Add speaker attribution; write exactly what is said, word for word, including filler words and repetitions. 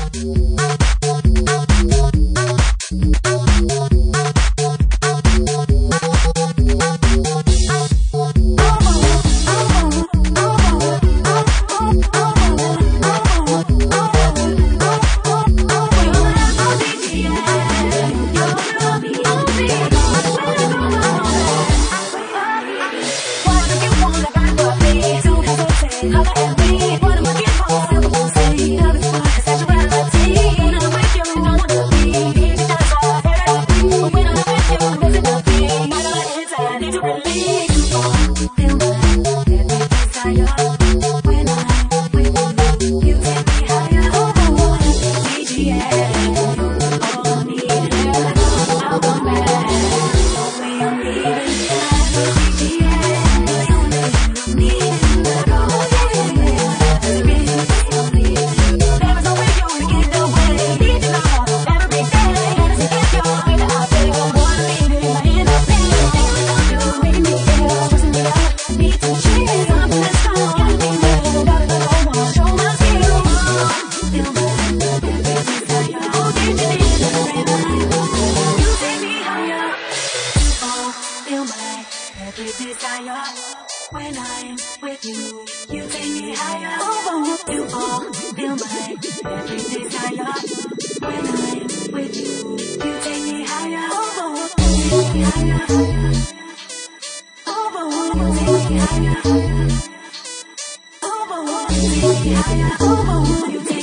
Speaker 1: desire. When I'm with you, you take me higher. Oh, you all feel my every desire. When I'm with you, you take me higher. Oh, you take me higher. Oh, you take me higher. Oh, you take me higher. Oh, you take me higher.